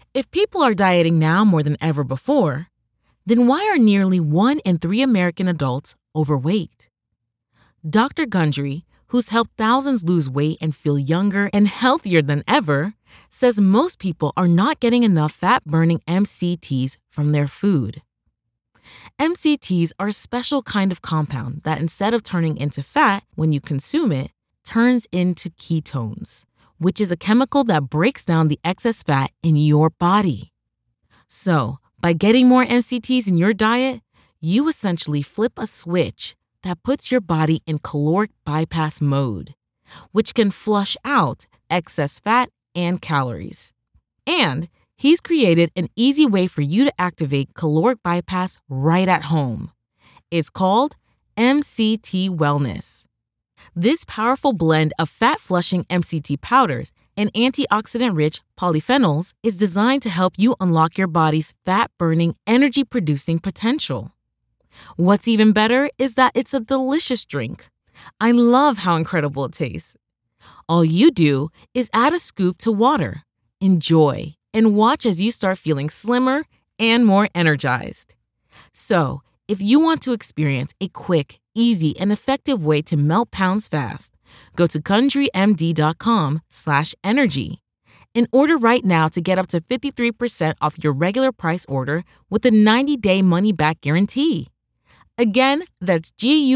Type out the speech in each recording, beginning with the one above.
If people are dieting now more than ever before, then why are nearly 1 in 3 American adults overweight? Dr. Gundry, who's helped thousands lose weight and feel younger and healthier than ever, says most people are not getting enough fat-burning MCTs from their food. MCTs are a special kind of compound that instead of turning into fat when you consume it, turns into ketones, which is a chemical that breaks down the excess fat in your body. So, by getting more MCTs in your diet, you essentially flip a switch that puts your body in caloric bypass mode, which can flush out excess fat and calories. And he's created an easy way for you to activate caloric bypass right at home. It's called MCT Wellness. This powerful blend of fat-flushing MCT powders and antioxidant-rich polyphenols is designed to help you unlock your body's fat-burning, energy-producing potential. What's even better is that it's a delicious drink. I love how incredible it tastes. All you do is add a scoop to water, enjoy, and watch as you start feeling slimmer and more energized. So, if you want to experience a quick, easy, and effective way to melt pounds fast, go to GundryMD.com/energy and order right now to get up to 53% off your regular price order with a 90-day money-back guarantee. Again, that's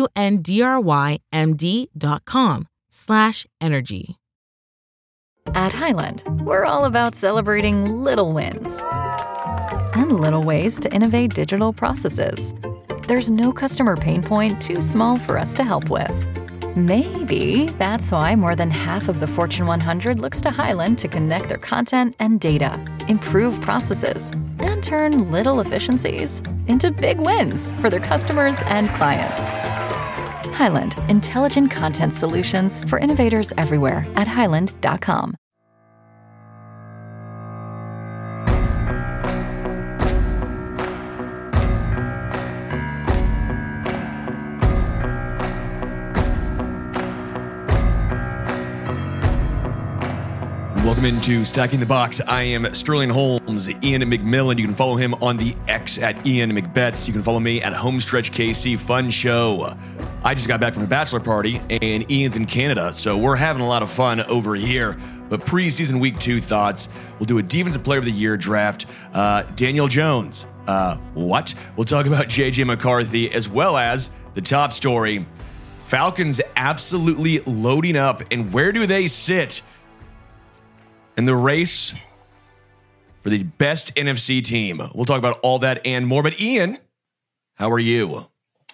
GUNDRYMD.com/energy. At Highland, we're all about celebrating little wins and little ways to innovate digital processes. There's no customer pain point too small for us to help with. Maybe that's why more than half of the Fortune 100 looks to Highland to connect their content and data, improve processes, and turn little efficiencies into big wins for their customers and clients. Highland, intelligent content solutions for innovators everywhere at highland.com. Welcome into Stacking the Box. I am Sterling Holmes. Ian McMillan. You can follow him on the X at Ian McBets. You can follow me at Homestretch KC. Fun show. I just got back from a bachelor party, and Ian's in Canada, so we're having a lot of fun over here. But preseason week 2 thoughts. We'll do a Defensive Player of the Year draft. Daniel Jones. What? We'll talk about J.J. McCarthy, as well as the top story. Falcons absolutely loading up, and where do they sit in the race for the best NFC team? We'll talk about all that and more. But Ian, how are you?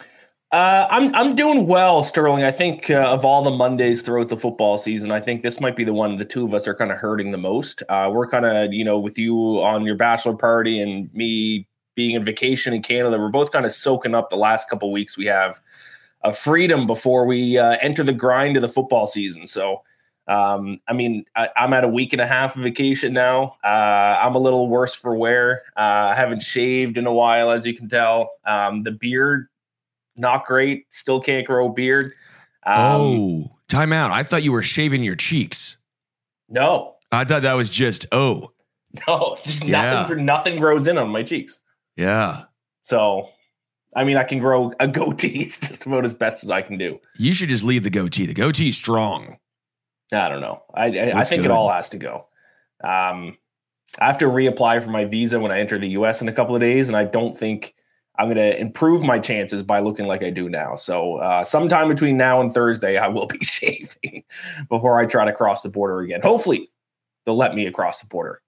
I'm doing well, Sterling. I think of all the Mondays throughout the football season, I think this might be the one the two of us are kind of hurting the most. We're kind of, with you on your bachelor party and me being on vacation in Canada, we're both kind of soaking up the last couple weeks we have of freedom before we enter the grind of the football season. So, I'm at a week and a half of vacation now. I'm a little worse for wear. I haven't shaved in a while, as you can tell. The beard, not great. Still can't grow a beard. Time out. I thought you were shaving your cheeks. No. I thought that was just, No, just nothing grows in on my cheeks. Yeah. So, I can grow a goatee. It's just about as best as I can do. You should just leave the goatee. The goatee's strong. I don't know. I think it all has to go. I have to reapply for my visa when I enter the U.S. in a couple of days, and I don't think I'm going to improve my chances by looking like I do now. So sometime between now and Thursday, I will be shaving before I try to cross the border again. Hopefully, they'll let me across the border.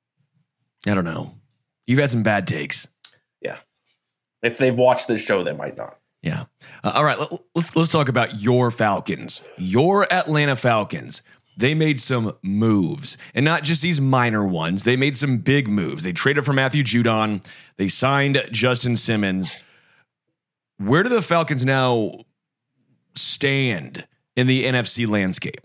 I don't know. You've had some bad takes. Yeah. If they've watched this show, they might not. Yeah. All right. Let's talk about your Falcons. Your Atlanta Falcons. They made some moves, and not just these minor ones. They made some big moves. They traded for Matthew Judon. They signed Justin Simmons. Where do the Falcons now stand in the NFC landscape?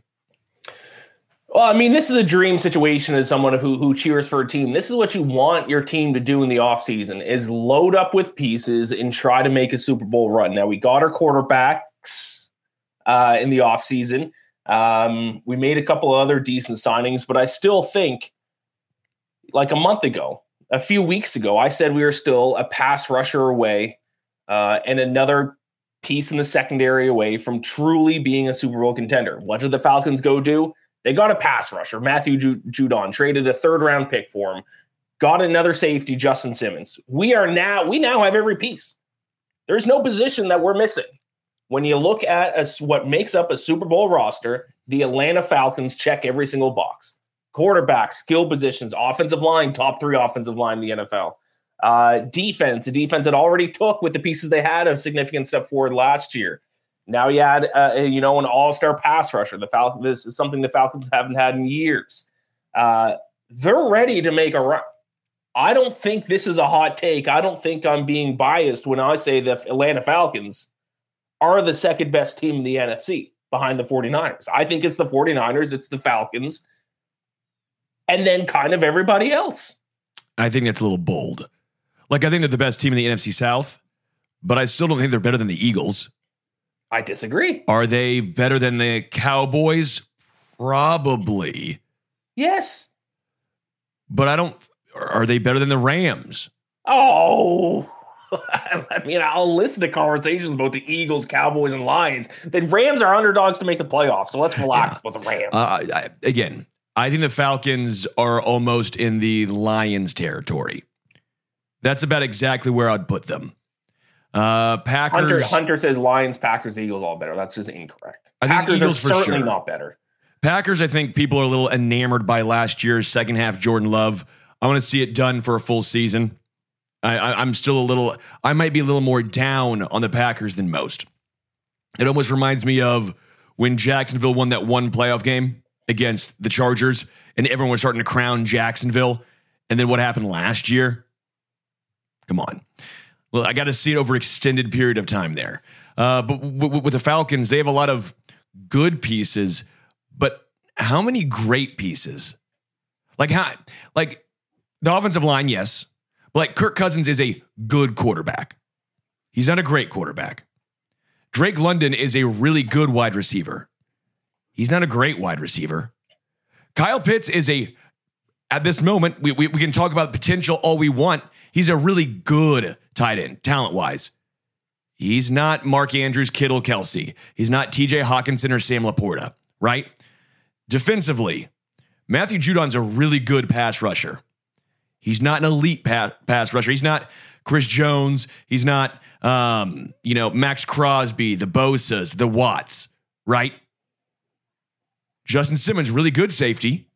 Well, this is a dream situation as someone who cheers for a team. This is what you want your team to do in the offseason, is load up with pieces and try to make a Super Bowl run. Now, we got our quarterbacks in the offseason. We made a couple of other decent signings, but I still think like a month ago, a few weeks ago, I said we were still a pass rusher away and another piece in the secondary away from truly being a Super Bowl contender. What did the Falcons go do? They got a pass rusher, Matthew Judon, traded a 3rd-round pick for him, got another safety, Justin Simmons. We now have every piece. There's no position that we're missing. When you look at what makes up a Super Bowl roster, the Atlanta Falcons check every single box. Quarterback, skill positions, offensive line, top 3 offensive line in the NFL. Defense, a defense that already took with the pieces they had a significant step forward last year. Now you add, an all-star pass rusher. This is something the Falcons haven't had in years. They're ready to make a run. I don't think this is a hot take. I don't think I'm being biased when I say the Atlanta Falcons are the second best team in the NFC behind the 49ers. I think it's the 49ers, it's the Falcons, and then kind of everybody else. I think that's a little bold. Like, I think they're the best team in the NFC South, but I still don't think they're better than the Eagles. I disagree. Are they better than the Cowboys? Probably. Yes. But are they better than the Rams? Oh, I mean, I'll listen to conversations about the Eagles, Cowboys, and Lions. The Rams are underdogs to make the playoffs, so let's relax about the Rams. Again, I think the Falcons are almost in the Lions territory. That's about exactly where I'd put them. Packers. Hunter says Lions, Packers, Eagles all better. That's just incorrect. I think Packers Eagles are for certainly sure. not better. Packers, I think people are a little enamored by last year's second half Jordan Love. I want to see it done for a full season. I'm still I might be a little more down on the Packers than most. It almost reminds me of when Jacksonville won that one playoff game against the Chargers and everyone was starting to crown Jacksonville. And then what happened last year? Come on. Well, I got to see it over an extended period of time there. But with the Falcons, they have a lot of good pieces, but how many great pieces? Like the offensive line, yes. But like Kirk Cousins is a good quarterback. He's not a great quarterback. Drake London is a really good wide receiver. He's not a great wide receiver. Kyle Pitts is at this moment, we can talk about potential all we want. He's a really good tight end, talent-wise. He's not Mark Andrews, Kittle, Kelsey. He's not TJ Hawkinson or Sam Laporta, right? Defensively, Matthew Judon's a really good pass rusher. He's not an elite pass rusher. He's not Chris Jones. He's not, Max Crosby, the Bosas, the Watts, right? Justin Simmons, really good safety.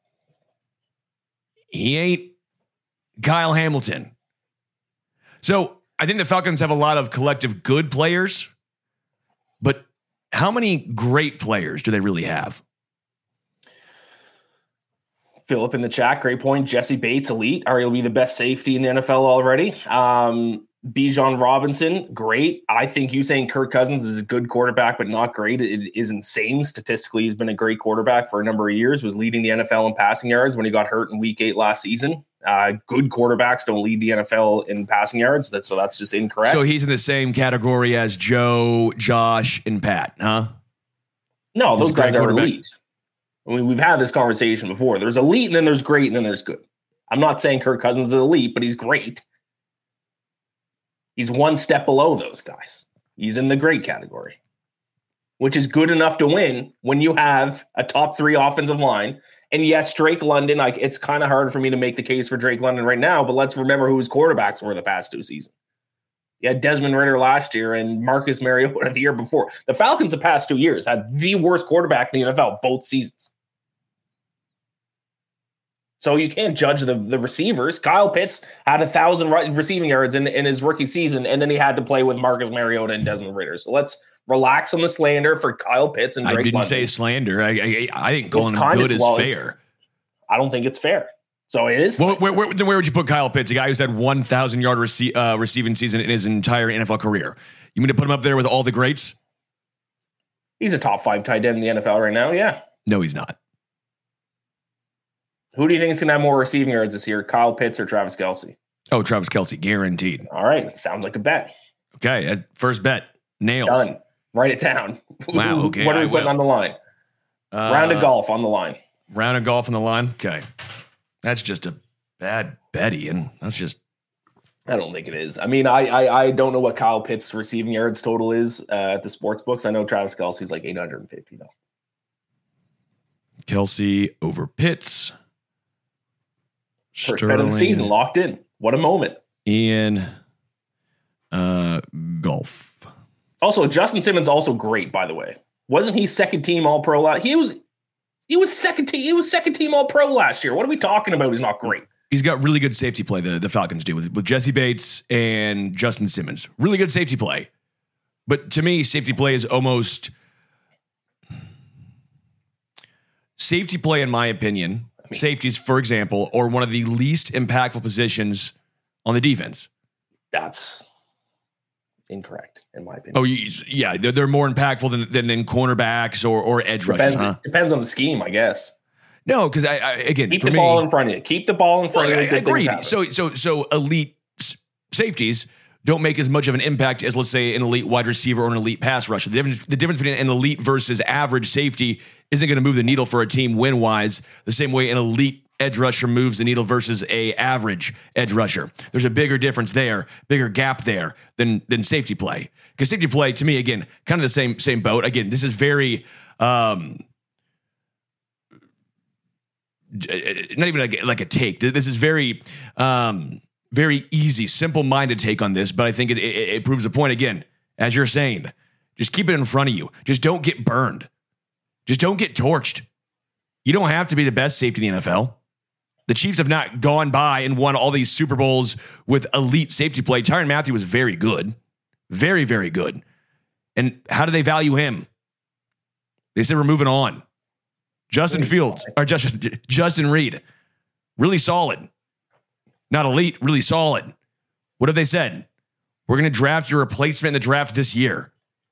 He ain't Kyle Hamilton. So I think the Falcons have a lot of collective good players, but how many great players do they really have? Philip in the chat, great point. Jesse Bates, elite. Arguably the best safety in the NFL already. Bijan Robinson, great. I think you saying Kirk Cousins is a good quarterback, but not great. It is insane. Statistically, he's been a great quarterback for a number of years, was leading the NFL in passing yards when he got hurt in week 8 last season. Good quarterbacks don't lead the NFL in passing yards. So that's just incorrect. So he's in the same category as Joe, Josh, and Pat, huh? No, those guys are elite. I mean, we've had this conversation before. There's elite, and then there's great, and then there's good. I'm not saying Kirk Cousins is elite, but he's great. He's one step below those guys. He's in the great category, which is good enough to win when you have a top 3 offensive line. And yes, Drake London, it's kind of hard for me to make the case for Drake London right now, but let's remember who his quarterbacks were the past 2 seasons. You had Desmond Ridder last year and Marcus Mariota the year before. The Falcons the past 2 years had the worst quarterback in the NFL both seasons. So you can't judge the receivers. Kyle Pitts had 1,000 receiving yards in his rookie season, and then he had to play with Marcus Mariota and Desmond Ridder. So let's relax on the slander for Kyle Pitts and Drake I didn't London. say slander. I think calling him good is fair. I don't think it's fair. So it is. Where would you put Kyle Pitts, a guy who's had 1,000-yard receiving season in his entire NFL career? You mean to put him up there with all the greats? He's a top 5 tight end in the NFL right now, yeah. No, he's not. Who do you think is going to have more receiving yards this year, Kyle Pitts or Travis Kelce? Oh, Travis Kelce, guaranteed. All right, sounds like a bet. Okay, first bet, nails. Done. Write it down. Wow, okay. What are we putting on the line? Round of golf on the line. Round of golf on the line? Okay. That's just a bad bet, Ian. That's just. I don't think it is. I mean, I don't know what Kyle Pitts' receiving yards total is at the sports books. I know Travis Kelce's like 850 though. Kelce over Pitts. First bet of the season, locked in. What a moment. Ian, golf. Also, Justin Simmons also great, by the way. Wasn't he second team All Pro last? He was second team. He was second team All Pro last year. What are we talking about? He's not great. He's got really good safety play, the Falcons do, with Jesse Bates and Justin Simmons. Really good safety play. But to me, safety play is almost... Safety play, in my opinion, safeties, for example, are one of the least impactful positions on the defense. That's incorrect, in my opinion. Oh, yeah. They're more impactful than cornerbacks or edge rushers, huh? Depends on the scheme, I guess. No, because again, keep the ball in front of you. Keep the ball in front of you. Agreed. So elite safeties don't make as much of an impact as, let's say, an elite wide receiver or an elite pass rusher. The difference between an elite versus average safety isn't going to move the needle for a team win-wise the same way an elite edge rusher moves the needle versus a average edge rusher. There's a bigger difference there, bigger gap there than safety play. Because safety play, to me, again, kind of the same boat. Again, this is very... not even like a take. This is very, very easy, simple-minded take on this, but I think it proves the point again. As you're saying, just keep it in front of you. Just don't get burned. Just don't get torched. You don't have to be the best safety in the NFL. The Chiefs have not gone by and won all these Super Bowls with elite safety play. Tyrann Mathieu was very good. Very, very good. And how do they value him? They said we're moving on. Justin Reed, really solid. Not elite, really solid. What have they said? We're going to draft your replacement in the draft this year.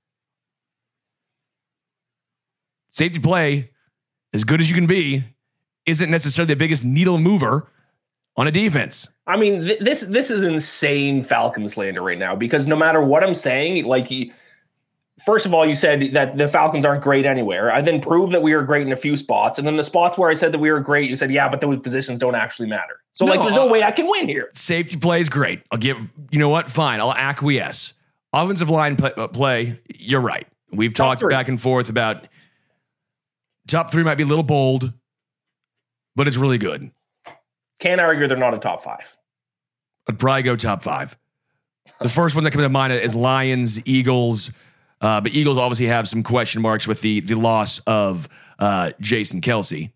Safety play, as good as you can be, isn't necessarily the biggest needle mover on a defense. I mean, this is insane Falcons slander right now, because no matter what I'm saying, first of all, you said that the Falcons aren't great anywhere. I then proved that we were great in a few spots. And then the spots where I said that we were great, you said, yeah, but those positions don't actually matter. So there's no way I can win here. Safety play is great. I'll give, you know what? Fine. I'll acquiesce. Offensive line play, you're right. We've talked back and forth about top three might be a little bold, but it's really good. Can't argue they're not a top five. I'd probably go top five. The first one that comes to mind is Lions, Eagles. But Eagles obviously have some question marks with the loss of Jason Kelce.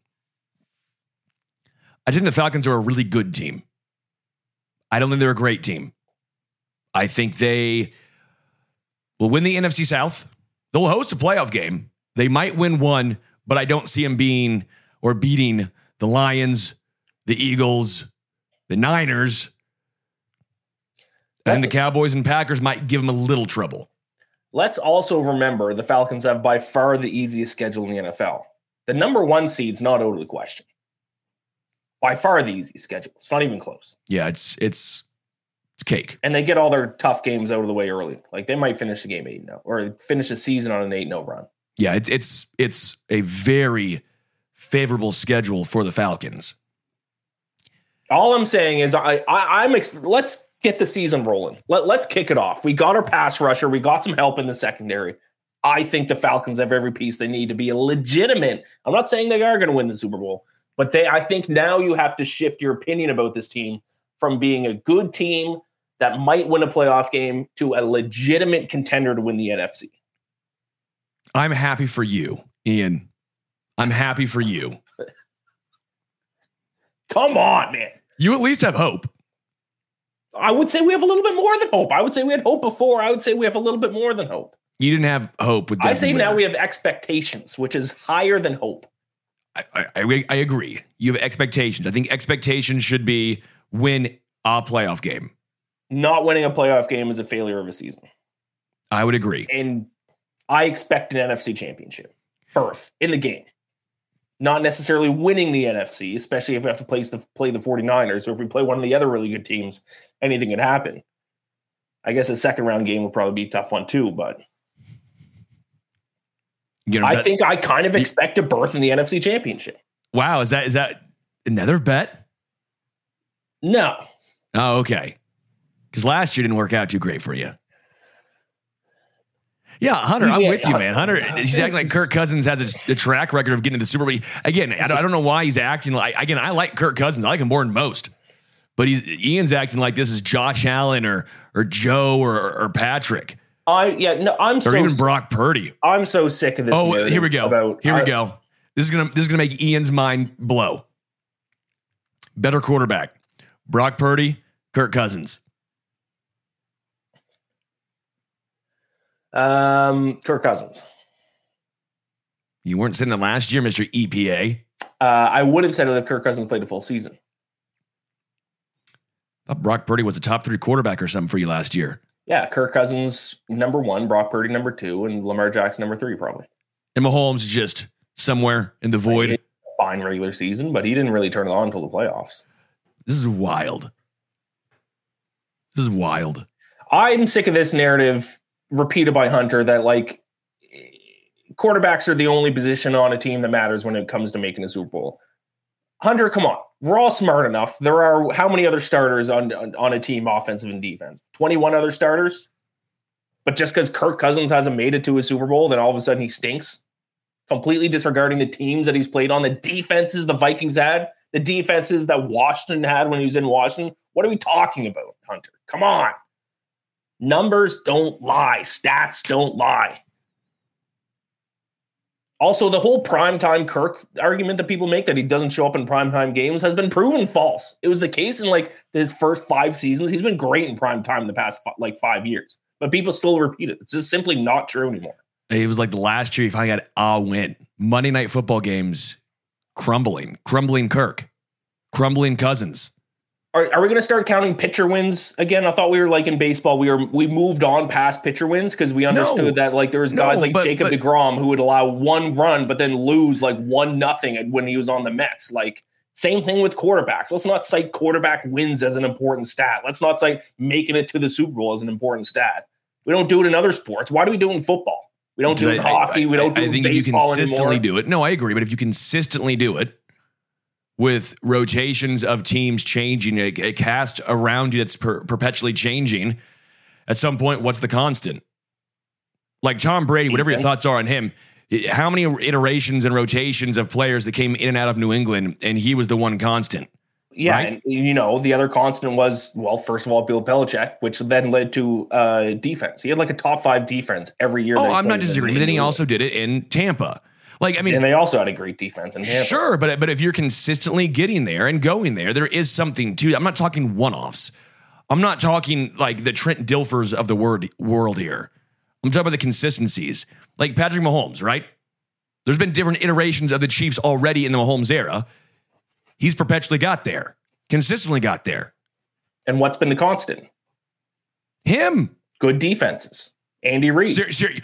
I think the Falcons are a really good team. I don't think they're a great team. I think they will win the NFC South. They'll host a playoff game. They might win one, but I don't see them beating the Lions, the Eagles, the Niners, and the Cowboys and Packers might give them a little trouble. Let's also remember the Falcons have by far the easiest schedule in the NFL. The number one seed's not out of the question. By far the easiest schedule. It's not even close. Yeah, it's cake. And they get all their tough games out of the way early. Like they might finish the game 8-0 or finish the season on an 8-0 run. Yeah, it's a very favorable schedule for the Falcons. All I'm saying is let's get the season rolling. Let's kick it off. We got our pass rusher. We got some help in the secondary. I think the Falcons have every piece they need to be a legitimate. I'm not saying they are going to win the Super Bowl, but I think now you have to shift your opinion about this team from being a good team that might win a playoff game to a legitimate contender to win the NFC. I'm happy for you, Ian. I'm happy for you. Come on, man. You at least have hope. I would say we have a little bit more than hope. I would say we had hope before. I would say we have a little bit more than hope. You didn't have hope with Desmond Ridder. Now we have expectations, which is higher than hope. I agree. You have expectations. I think expectations should be win a playoff game. Not winning a playoff game is a failure of a season. I would agree. And I expect an NFC championship berth in the game. Not necessarily winning the NFC, especially if we have to play the 49ers, or if we play one of the other really good teams, anything could happen. I guess a second round game would probably be a tough one too, but I think I kind of expect a berth in the NFC championship. Wow. Is that another bet? No. Oh, okay. Because last year didn't work out too great for you. Yeah, Hunter, I'm with you, man. Hunter, he's acting like Kirk Cousins has a track record of getting to the Super Bowl. Again, I don't know why he's acting like. Again, I like Kirk Cousins. I like him more than most. But Ian's acting like this is Josh Allen or Joe or Patrick. Or even Brock Purdy. I'm so sick of this. Oh, here we go. Here we go. This is gonna make Ian's mind blow. Better quarterback, Brock Purdy, Kirk Cousins. Kirk Cousins. You weren't saying that last year, Mr. EPA. I would have said it if Kirk Cousins played a full season. I thought Brock Purdy was a top 3 quarterback or something for you last year. Yeah, Kirk Cousins number 1, Brock Purdy number 2, and Lamar Jackson number 3 probably. And Mahomes is just somewhere in the void. Fine regular season, but he didn't really turn it on until the playoffs. This is wild. This is wild. I'm sick of this narrative repeated by Hunter that like quarterbacks are the only position on a team that matters when it comes to making a Super Bowl. Hunter, come on. We're all smart enough. There are how many other starters on a team, offensive and defense? 21 other starters? But just because Kirk Cousins hasn't made it to a Super Bowl, then all of a sudden he stinks? Completely disregarding the teams that he's played on, the defenses the Vikings had, the defenses that Washington had when he was in Washington. What are we talking about, Hunter? Come on. Numbers don't lie. Stats don't lie. Also, the whole primetime Kirk argument that people make that he doesn't show up in primetime games has been proven false. It was the case in like his first 5 seasons. He's been great in primetime in the past 5 years, but people still repeat it. It's just simply not true anymore. It was like the last year he finally got a win. Monday Night Football games crumbling Kirk, crumbling Cousins. Are we going to start counting pitcher wins again? I thought we were like in baseball. We moved on past pitcher wins because we understood that like there was guys like Jacob deGrom who would allow 1 run but then lose like 1-0 when he was on the Mets. Like same thing with quarterbacks. Let's not cite quarterback wins as an important stat. Let's not cite making it to the Super Bowl as an important stat. We don't do it in other sports. Why do we do it in football? We don't do it in hockey. We don't do it in baseball anymore. I think if you consistently do it. No, I agree. But if you consistently do it, with rotations of teams changing, a cast around you that's perpetually changing, at some point, what's the constant? Like Tom Brady, whatever your thoughts are on him, how many iterations and rotations of players that came in and out of New England, and he was the one constant? Yeah, right? And the other constant was, well, first of all, Bill Belichick, which then led to defense. He had like a top 5 defense every year. Oh, I'm not disagreeing, but then he also did it in Tampa. Like, I mean, and they also had a great defense in Tampa. Sure, but if you're consistently getting there and going there, there is something to. I'm not talking one-offs. I'm not talking like the Trent Dilfers of the world here. I'm talking about the consistencies. Like Patrick Mahomes, right? There's been different iterations of the Chiefs already in the Mahomes era. He's perpetually got there, consistently got there. And what's been the constant? Him. Good defenses. Andy Reid.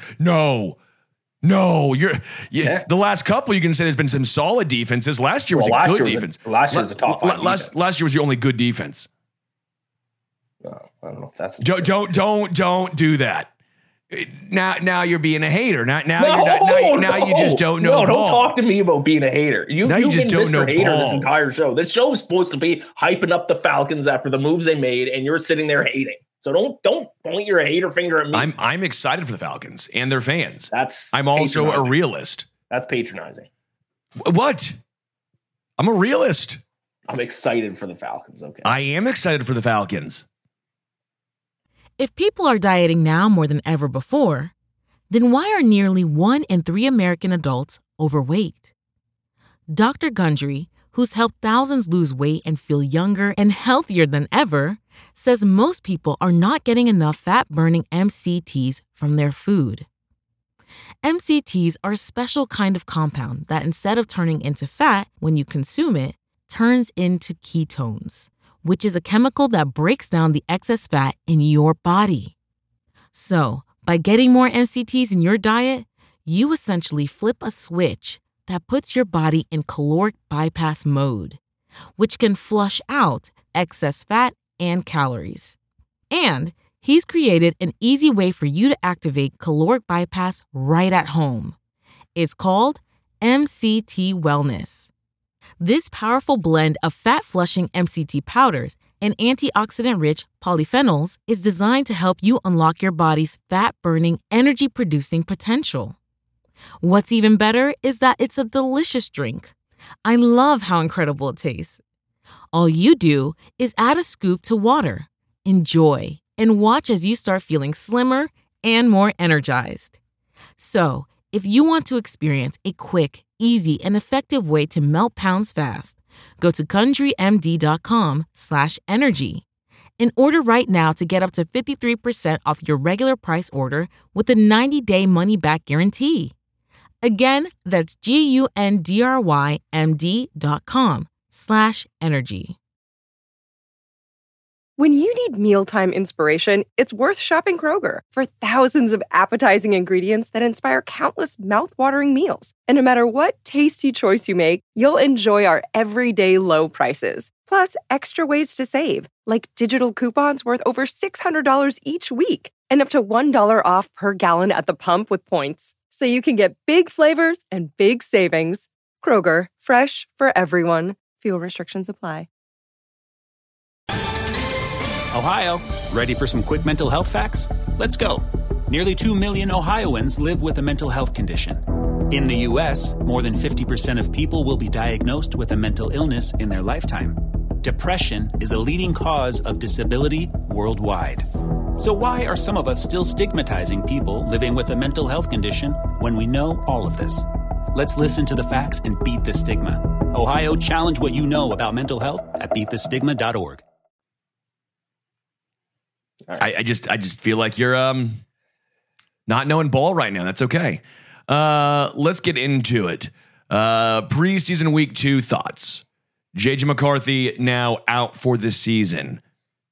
No, the last couple you can say there's been some solid defenses. Last year was a good defense. Last year was a top 5 defense. Last year was the only good defense. I don't know if that's don't do that. Now you're being a hater. Now you just don't know. No, don't talk to me about being a hater. You've just been don't know Mr. Hater ball. this entire show. This show is supposed to be hyping up the Falcons after the moves they made, and you're sitting there hating. So don't point your hater finger at me. I'm excited for the Falcons and their fans. I'm also a realist. That's patronizing. What? I'm a realist. I'm excited for the Falcons. Okay. I am excited for the Falcons. If people are dieting now more than ever before, then why are nearly 1 in 3 American adults overweight? Dr. Gundry, who's helped thousands lose weight and feel younger and healthier than ever, says most people are not getting enough fat-burning MCTs from their food. MCTs are a special kind of compound that instead of turning into fat when you consume it, turns into ketones, which is a chemical that breaks down the excess fat in your body. So, by getting more MCTs in your diet, you essentially flip a switch that puts your body in caloric bypass mode, which can flush out excess fat and calories. And he's created an easy way for you to activate caloric bypass right at home. It's called MCT Wellness. This powerful blend of fat-flushing MCT powders and antioxidant-rich polyphenols is designed to help you unlock your body's fat-burning, energy-producing potential. What's even better is that it's a delicious drink. I love how incredible it tastes. All you do is add a scoop to water, enjoy, and watch as you start feeling slimmer and more energized. So, if you want to experience a quick, easy, and effective way to melt pounds fast, go to CountryMD.com/energy and order right now to get up to 53% off your regular price order with a 90-day money-back guarantee. Again, that's GUNDRYMD.com/energy. When you need mealtime inspiration, it's worth shopping Kroger for thousands of appetizing ingredients that inspire countless mouth-watering meals. And no matter what tasty choice you make, you'll enjoy our everyday low prices. Plus, extra ways to save, like digital coupons worth over $600 each week and up to $1 off per gallon at the pump with points. So you can get big flavors and big savings. Kroger, fresh for everyone. Fuel restrictions apply. Ohio, ready for some quick mental health facts? Let's go. Nearly 2 million Ohioans live with a mental health condition. In the U.S., more than 50% of people will be diagnosed with a mental illness in their lifetime. Depression is a leading cause of disability worldwide. So why are some of us still stigmatizing people living with a mental health condition when we know all of this? Let's listen to the facts and beat the stigma. Ohio, challenge what you know about mental health at beatthestigma.org. I just feel like you're not knowing ball right now. That's okay. Let's get into it. Preseason week 2 thoughts. JJ McCarthy now out for the season.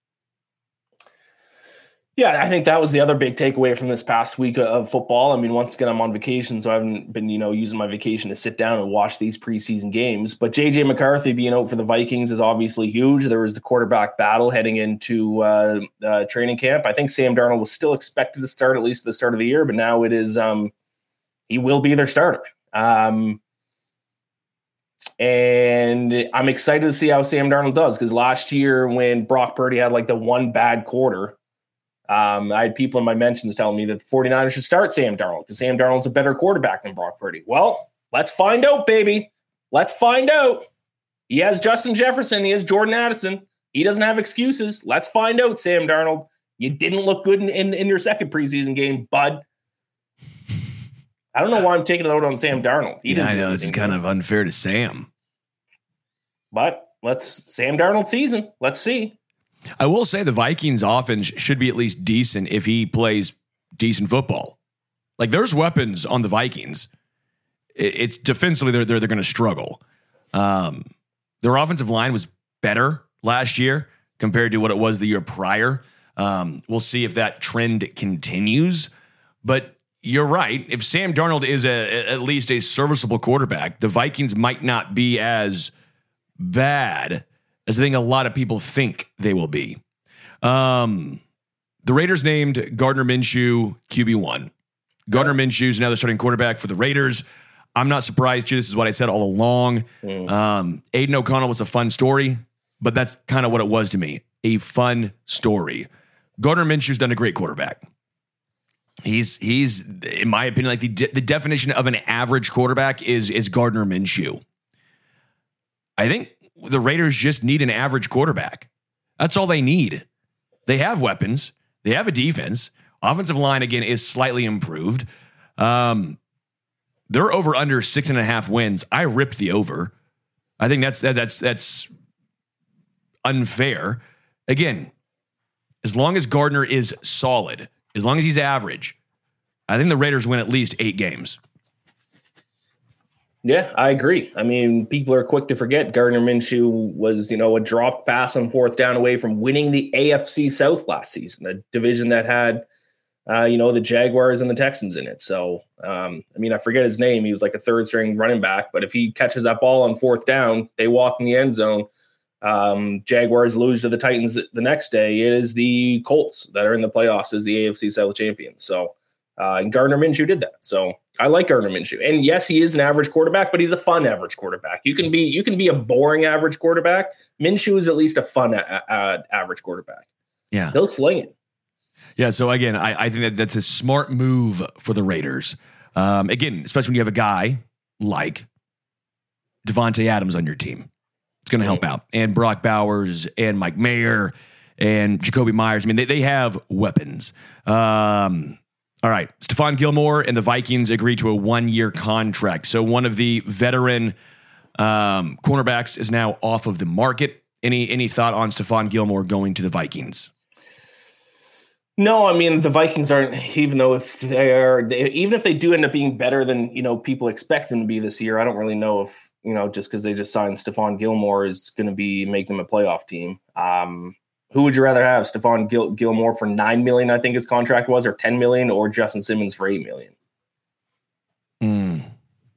Yeah, I think that was the other big takeaway from this past week of football. I mean, once again, I'm on vacation, so I haven't been, using my vacation to sit down and watch these preseason games. But JJ McCarthy being out for the Vikings is obviously huge. There was the quarterback battle heading into training camp. I think Sam Darnold was still expected to start at least at the start of the year, but now it is he will be their starter. And I'm excited to see how Sam Darnold does, because last year when Brock Purdy had like the one bad quarter, I had people in my mentions telling me that the 49ers should start Sam Darnold because Sam Darnold's a better quarterback than Brock Purdy. Well, let's find out, baby. Let's find out. He has Justin Jefferson. He has Jordan Addison. He doesn't have excuses. Let's find out, Sam Darnold. You didn't look good in your second preseason game, bud. I don't know why I'm taking it out on Sam Darnold. I know this is kind of unfair to Sam. But Sam Darnold season. Let's see. I will say the Vikings offense should be at least decent if he plays decent football. Like, there's weapons on the Vikings. It's defensively they're going to struggle. Their offensive line was better last year compared to what it was the year prior. We'll see if that trend continues. But you're right. If Sam Darnold is at least a serviceable quarterback, the Vikings might not be as bad as I think a lot of people think they will be. The Raiders named Gardner Minshew QB1. Gardner Minshew is now the starting quarterback for the Raiders. I'm not surprised here. This is what I said all along. Aiden O'Connell was a fun story, but that's kind of what it was to me. A fun story. Gardner Minshew's done a great quarterback. He's in my opinion, like the definition of an average quarterback is Gardner Minshew. I think the Raiders just need an average quarterback. That's all they need. They have weapons. They have a defense. Offensive line, again, is slightly improved. They're over under 6.5 wins. I ripped the over. I think that's unfair. Again, as long as Gardner is solid, as long as he's average, I think the Raiders win at least 8 games. Yeah, I agree. I mean, people are quick to forget Gardner Minshew was, a dropped pass on 4th down away from winning the AFC South last season, a division that had, the Jaguars and the Texans in it. So, I forget his name. He was like a 3rd-string running back, but if he catches that ball on 4th down, they walk in the end zone. Jaguars lose to the Titans the next day. It is the Colts that are in the playoffs as the AFC South champions. So, and Gardner Minshew did that. So I like Gardner Minshew. And yes, he is an average quarterback, but he's a fun average quarterback. You can be a boring average quarterback. Minshew is at least a fun average quarterback. Yeah. He'll sling it. Yeah, so again, I think that's a smart move for the Raiders. Again, especially when you have a guy like Devontae Adams on your team. It's going to help out. And Brock Bowers and Mike Mayer and Jacoby Myers. I mean, they have weapons. All right. Stephon Gilmore and the Vikings agreed to a 1-year contract. So one of the veteran cornerbacks is now off of the market. Any thought on Stephon Gilmore going to the Vikings? No, I mean, the Vikings aren't, even if they do end up being better than, people expect them to be this year, I don't really know if, just because they just signed Stephon Gilmore is going to make them a playoff team. Who would you rather have, Stephon Gilmore for $9 million, I think his contract was, or $10 million, or Justin Simmons for $8 million?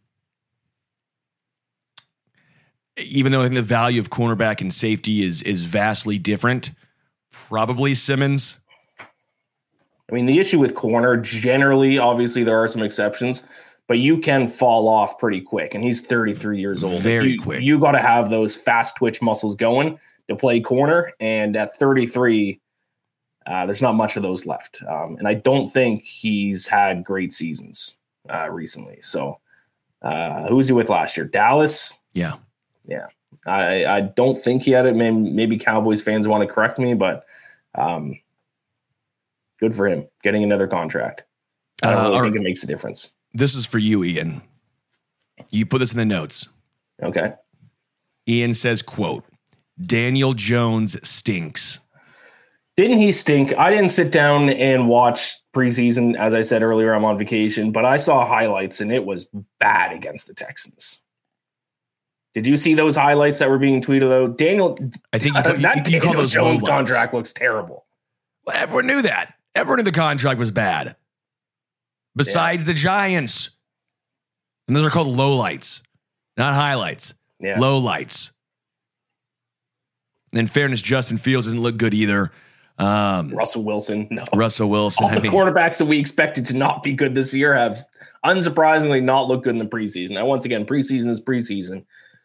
Even though I think the value of cornerback and safety is vastly different, probably Simmons. I mean, the issue with corner, generally, obviously there are some exceptions, but you can fall off pretty quick, and he's 33 years old. Very quick. You got to have those fast twitch muscles going to play corner, and at 33, there's not much of those left. And I don't think he's had great seasons recently. So who was he with last year? Dallas? Yeah. I don't think he had it. Maybe Cowboys fans want to correct me, but good for him getting another contract. I don't really think it makes a difference. This is for you, Ian. You put this in the notes. Okay. Ian says, quote, Daniel Jones stinks. Didn't he stink? I didn't sit down and watch preseason. As I said earlier, I'm on vacation, but I saw highlights and it was bad against the Texans. Did you see those highlights that were being tweeted out? Daniel, I think you call those Jones contract looks terrible. Well, everyone knew that. Everyone knew the contract was bad. Besides the Giants. And those are called lowlights, not highlights. Yeah. Lowlights. In fairness, Justin Fields doesn't look good either. Russell Wilson. No. Russell Wilson. All the quarterbacks that we expected to not be good this year have unsurprisingly not looked good in the preseason. Now, once again, preseason is preseason.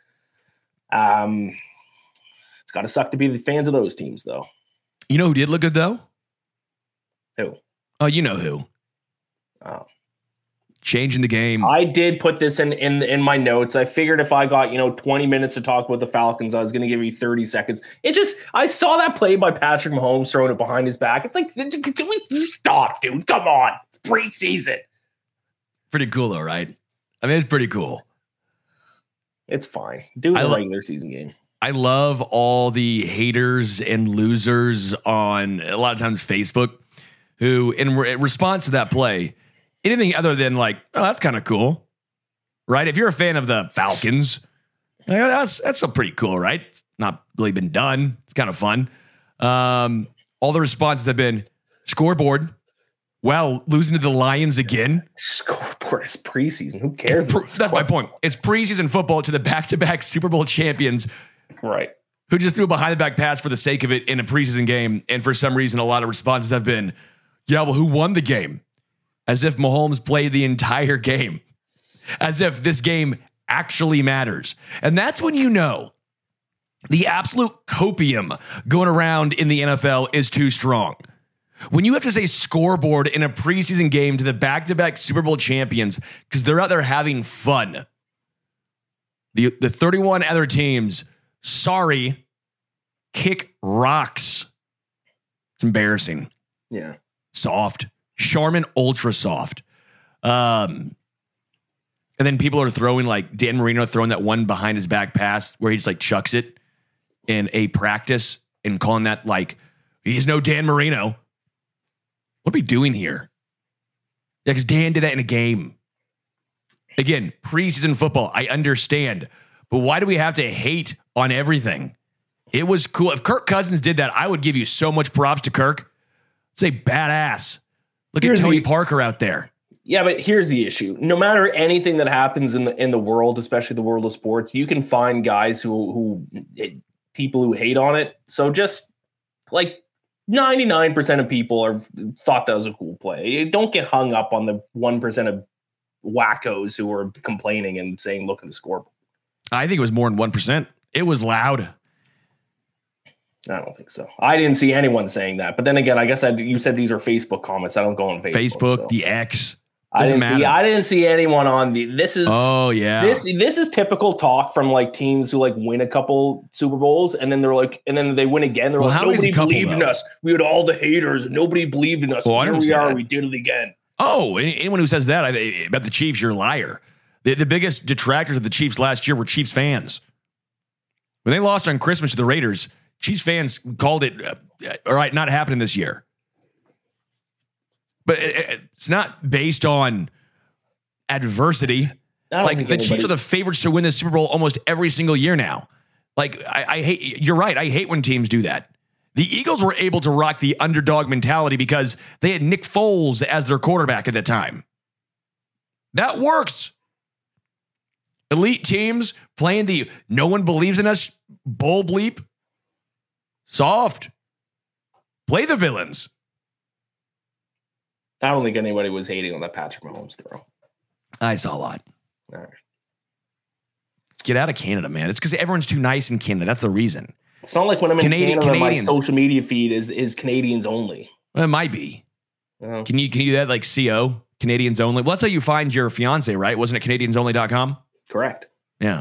It's got to suck to be the fans of those teams, though. You know who did look good, though? Who? Oh, you know who. Oh. Changing the game. I did put this in my notes. I figured if I got 20 minutes to talk about the Falcons, I was going to give you 30 seconds. It's just I saw that play by Patrick Mahomes throwing it behind his back. It's like, can we stop, dude? Come on, it's preseason. Pretty cool, though, right? I mean, it's pretty cool. It's fine. Do a regular season game. I love all the haters and losers on a lot of times Facebook who, in response to that play, anything other than like, oh, that's kind of cool, right? If you're a fan of the Falcons, that's still pretty cool, right? It's not really been done. It's kind of fun. All the responses have been scoreboard. Well, losing to the Lions again. Scoreboard is preseason. Who cares? That's my point. It's preseason football to the back-to-back Super Bowl champions, right? Who just threw a behind-the-back pass for the sake of it in a preseason game. And for some reason, a lot of responses have been, yeah, well, who won the game? As if Mahomes played the entire game. As if this game actually matters. And that's when you know the absolute copium going around in the NFL is too strong. When you have to say scoreboard in a preseason game to the back-to-back Super Bowl champions because they're out there having fun. The 31 other teams, sorry, kick rocks. It's embarrassing. Yeah. Soft. Charmin ultra soft. And then people are throwing like Dan Marino throwing that one behind his back pass where he just like chucks it in a practice and calling that like, he's no Dan Marino. What are we doing here? Yeah, because Dan did that in a game. Again, preseason football, I understand. But why do we have to hate on everything? It was cool. If Kirk Cousins did that, I would give you so much props to Kirk. Say badass. Look at Tony Parker out there. Yeah, but here's the issue. No matter anything that happens in the world, especially the world of sports, you can find guys who people who hate on it. So just like 99% of people thought that was a cool play. Don't get hung up on the 1% of wackos who were complaining and saying, look at the scoreboard. I think it was more than 1%. It was loud. I don't think so. I didn't see anyone saying that. But then again, I guess you said these are Facebook comments. I don't go on Facebook. So. The X. I didn't see anyone on this is this is typical talk from like teams who like win a couple Super Bowls and then they win again. They're like, nobody believed in us. We had all the haters and nobody believed in us. Here we are. We did it again. Oh, anyone who says that about the Chiefs, you're a liar. The biggest detractors of the Chiefs last year were Chiefs fans. When they lost on Christmas to the Raiders, Chiefs fans called it, all right, not happening this year. But it's not based on adversity. Like the Chiefs are the favorites to win the Super Bowl almost every single year now. Like I hate, you're right. I hate when teams do that. The Eagles were able to rock the underdog mentality because they had Nick Foles as their quarterback at the time. That works. Elite teams playing the no one believes in us bull bleep. Soft. Play the villains. I don't think anybody was hating on that Patrick Mahomes throw. I saw a lot. All right. Get out of Canada, man. It's because everyone's too nice in Canada. That's the reason. It's not like when I'm in Canada, my social media feed is Canadians only. Well, it might be. Can you do that like CO? Canadians only? Well, that's how you find your fiance, right? Wasn't it CanadiansOnly.com? Correct. Yeah.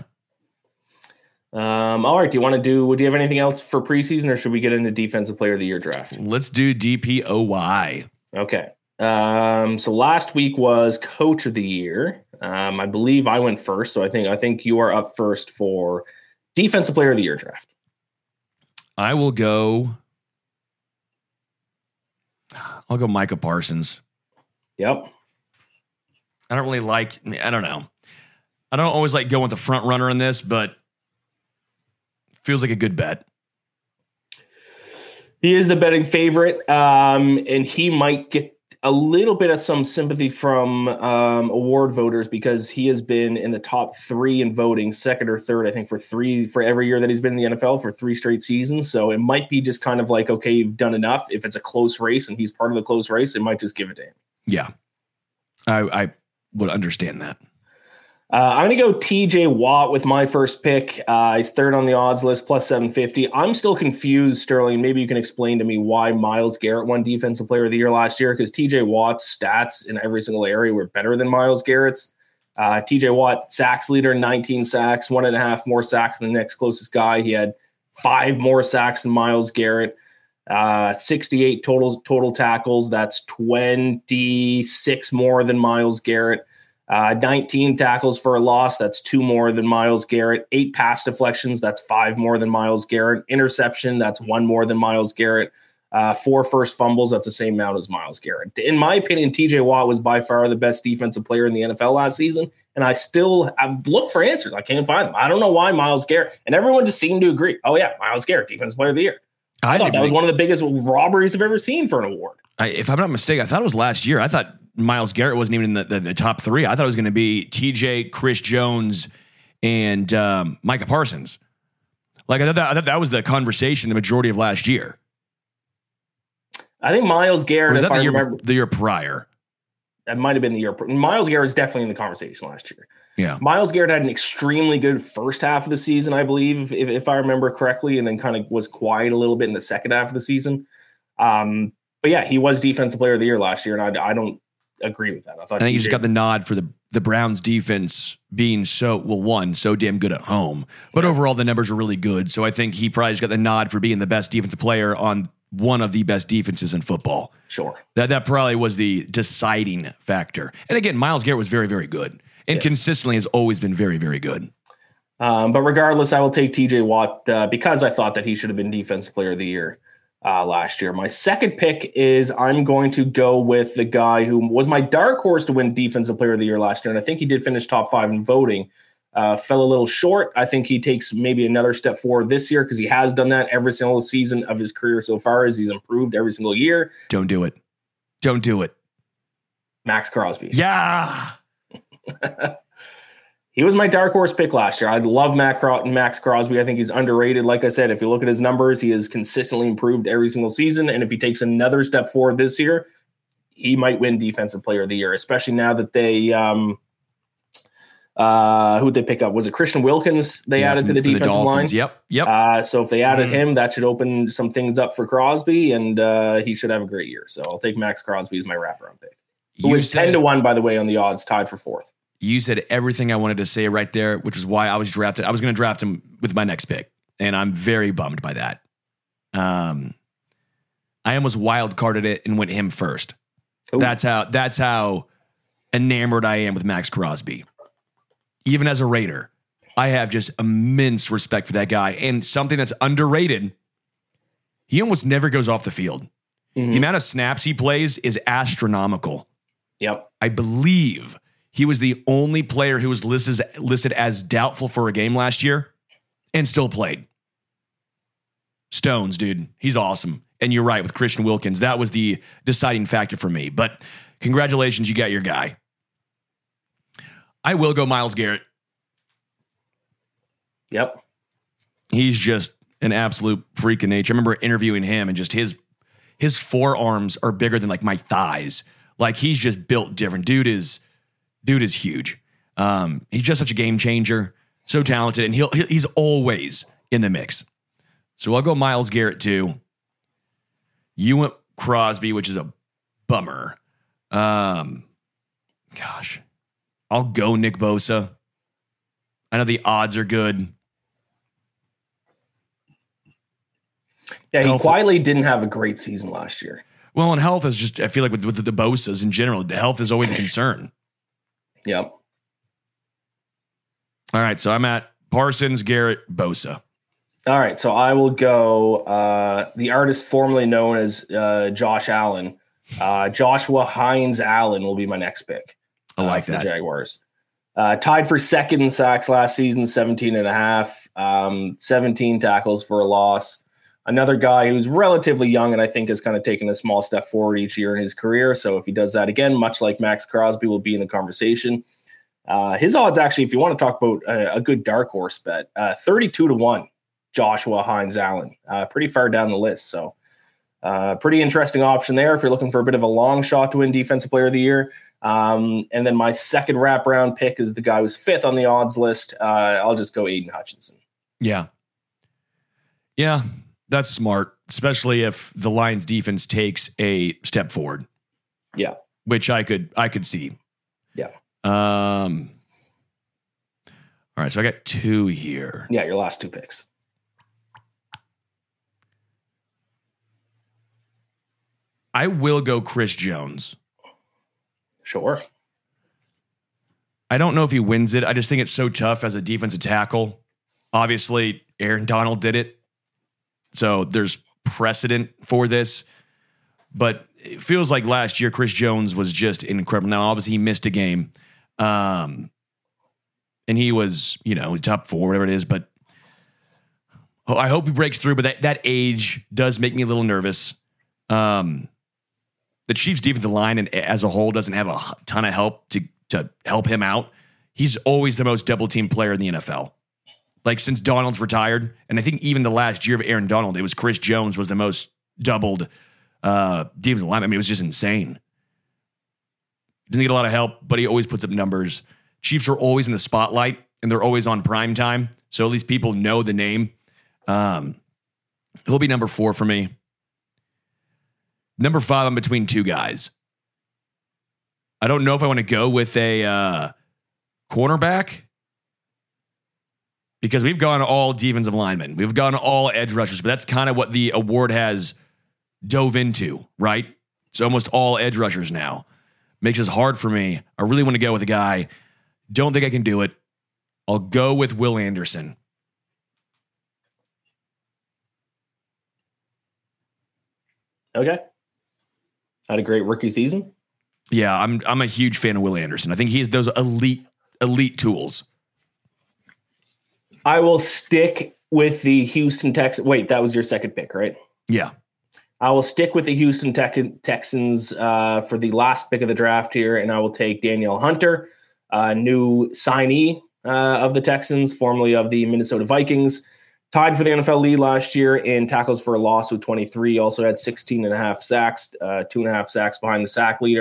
All right. Do you have anything else for preseason or should we get into Defensive Player of the Year draft? Let's do DPOY. Okay. So last week was Coach of the Year. I believe I went first. So I think you are up first for Defensive Player of the Year draft. I'll go Micah Parsons. Yep. I don't know. I don't always like going with the front runner in this, but feels like a good bet. He is the betting favorite, and he might get a little bit of some sympathy from award voters because he has been in the top 3 in voting, second or third, I think, for every year that he's been in the NFL for 3 straight seasons. So it might be just kind of like, okay, you've done enough. If it's a close race and he's part of the close race, it might just give it to him. Yeah, I would understand that. I'm going to go TJ Watt with my first pick. He's third on the odds list, plus 750. I'm still confused, Sterling. Maybe you can explain to me why Myles Garrett won Defensive Player of the Year last year, because TJ Watt's stats in every single area were better than Myles Garrett's. TJ Watt, sacks leader, 19 sacks, 1.5 more sacks than the next closest guy. He had 5 more sacks than Myles Garrett. 68 total tackles. That's 26 more than Myles Garrett. 19 tackles for a loss. That's 2 more than Myles Garrett. 8 pass deflections. That's 5 more than Myles Garrett. Interception. That's 1 more than Myles Garrett. 4 first fumbles. That's the same amount as Myles Garrett. In my opinion, TJ Watt was by far the best defensive player in the NFL last season. And I've looked for answers. I can't find them. I don't know why Myles Garrett, and everyone just seemed to agree. Oh yeah, Myles Garrett, Defensive Player of the Year. I thought that was one of the biggest robberies I've ever seen for an award. If I'm not mistaken, I thought it was last year. I thought Myles Garrett wasn't even in the top 3. I thought it was going to be TJ, Chris Jones, and Micah Parsons. Like I thought that was the conversation the majority of last year. I think Myles Garrett, was that the year prior? That might have been the year. Myles Garrett is definitely in the conversation last year. Yeah. Myles Garrett had an extremely good first half of the season, I believe, if I remember correctly, and then kind of was quiet a little bit in the second half of the season. But yeah, he was Defensive Player of the Year last year, and I don't agree with that. I think he just got the nod for the Browns defense being so damn good at home. But overall, the numbers are really good. So I think he probably just got the nod for being the best defensive player on one of the best defenses in football. Sure. That probably was the deciding factor. And again, Myles Garrett was very, very good. And consistently has always been very, very good. But regardless, I will take TJ Watt because I thought that he should have been Defensive Player of the Year last year. My second pick is I'm going to go with the guy who was my dark horse to win Defensive Player of the Year last year. And I think he did finish top 5 in voting. Fell a little short. I think he takes maybe another step forward this year because he has done that every single season of his career so far as he's improved every single year. Don't do it. Max Crosby. Yeah. He was my dark horse pick last year. I love Max Crosby. I think he's underrated. Like I said, if you look at his numbers, he has consistently improved every single season. And if he takes another step forward this year, he might win Defensive Player of the Year, especially now that they Who'd they pick up? Was it Christian Wilkins they added to the defensive line? Yep. So if they added him, that should open some things up for Crosby, and he should have a great year. So I'll take Max Crosby as my wraparound pick. Who was 10-1, by the way, on the odds, tied for fourth. You said everything I wanted to say right there, which is why I was drafted. I was going to draft him with my next pick, and I'm very bummed by that. I almost wild carded it and went him first. Ooh. That's how enamored I am with Max Crosby. Even as a Raider, I have just immense respect for that guy. And something that's underrated, he almost never goes off the field. Mm-hmm. The amount of snaps he plays is astronomical. Yep. I believe he was the only player who was listed as doubtful for a game last year and still played. Stones, dude. He's awesome. And you're right, with Christian Wilkins, that was the deciding factor for me. But congratulations, you got your guy. I will go Myles Garrett. Yep. He's just an absolute freak of nature. I remember interviewing him, and just his forearms are bigger than like my thighs. Like, he's just built different. Dude is huge. He's just such a game changer, so talented, and he's always in the mix. So I'll go Myles Garrett too. You went Crosby, which is a bummer. Gosh. I'll go Nick Bosa. I know the odds are good. Yeah, he quietly didn't have a great season last year. Well, and health is just, I feel like with the Bosas in general, the health is always a concern. Yep. All right, so I'm at Parsons, Garrett, Bosa. All right, so I will go the artist formerly known as Josh Allen. Joshua Hines Allen will be my next pick. I like that. The Jaguars. Tied for second in sacks last season, 17.5, 17 tackles for a loss. Another guy who's relatively young and I think has kind of taken a small step forward each year in his career. So if he does that again, much like Max Crosby, will be in the conversation. His odds, actually, if you want to talk about a good dark horse bet, 32-1, Joshua Hines Allen, pretty far down the list. So pretty interesting option there if you're looking for a bit of a long shot to win Defensive Player of the Year. And then my second wraparound pick is the guy who's fifth on the odds list. I'll just go Aiden Hutchinson. Yeah. Yeah, that's smart, especially if the Lions defense takes a step forward. Yeah. Which I could see. Yeah. All right, so I got two here. Yeah, your last two picks. I will go Chris Jones. Sure. I don't know if he wins it. I just think it's so tough as a defensive tackle. Obviously, Aaron Donald did it, so there's precedent for this. But it feels like last year Chris Jones was just incredible. Now, obviously, he missed a game, and he was, top 4, whatever it is. But I hope he breaks through. But that age does make me a little nervous. The Chiefs' defensive line and as a whole doesn't have a ton of help to help him out. He's always the most double-team player in the NFL. Like, since Donald's retired, and I think even the last year of Aaron Donald, it was Chris Jones was the most doubled defensive line. I mean, it was just insane. He doesn't get a lot of help, but he always puts up numbers. Chiefs are always in the spotlight, and they're always on prime time, so at least people know the name. He'll be number 4 for me. Number 5, I'm between two guys. I don't know if I want to go with a cornerback because we've gone all defensive linemen. We've gone all edge rushers, but that's kind of what the award has dove into, right? It's almost all edge rushers now. Makes this hard for me. I really want to go with a guy. Don't think I can do it. I'll go with Will Anderson. Okay. Had a great rookie season. Yeah, I'm a huge fan of Will Anderson. I think he has those elite tools. I will stick with the Houston Texans. Wait, that was your second pick, right? Yeah. I will stick with the Houston Texans for the last pick of the draft here, and I will take Danielle Hunter, new signee of the Texans, formerly of the Minnesota Vikings. Tied for the NFL lead last year in tackles for a loss with 23. Also had 16.5 sacks, 2.5 sacks behind the sack leader.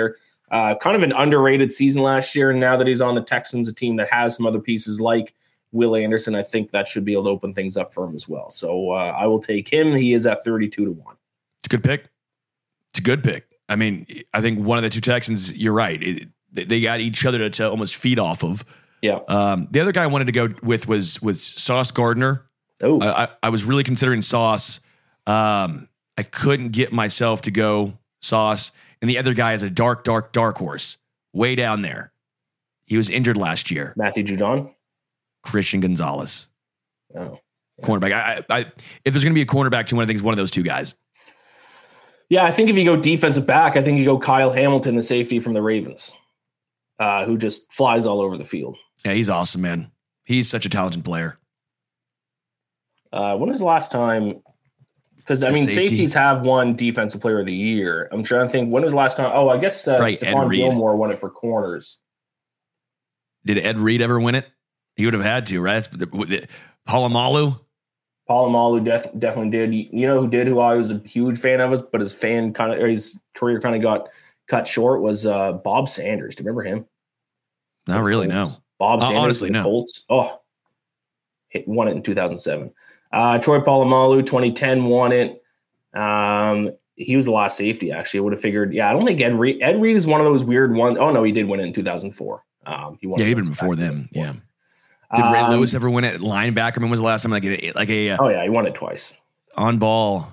Kind of an underrated season last year. And now that he's on the Texans, a team that has some other pieces like Will Anderson, I think that should be able to open things up for him as well. So I will take him. He is at 32 to 1. It's a good pick. It's a good pick. I mean, I think one of the two Texans, you're right. They got each other to almost feed off of. Yeah. The other guy I wanted to go with was Sauce Gardner. Oh, I was really considering Sauce. I couldn't get myself to go Sauce. And the other guy is a dark horse way down there. He was injured last year. Matthew Judon. Christian Gonzalez. Oh, yeah. Cornerback. If there's going to be a cornerback to one, I think it's one of those two guys. Yeah, I think if you go defensive back, I think you go Kyle Hamilton, the safety from the Ravens, who just flies all over the field. Yeah, he's awesome, man. He's such a talented player. When was the last time? Because, I mean, safeties have won Defensive Player of the Year. I'm trying to think. When was the last time? Oh, I guess Stephon Gilmore won it for corners. Did Ed Reed ever win it? He would have had to, right? Polamalu? Polamalu definitely did. You know who did, who I was a huge fan of, but his career kind of got cut short, was Bob Sanders. Do you remember him? Not really, no. Bob Sanders, honestly, no. Colts. Won it in 2007. Troy Polamalu, 2010, won it. He was the last safety, actually. I would have figured. Yeah, I don't think Ed Reed is one of those weird ones. Oh, no, he did win it in 2004. He won. Yeah, he'd been before them. Yeah. Did Ray Lewis ever win it at linebacker? When was the last time Oh, yeah, he won it twice. On ball.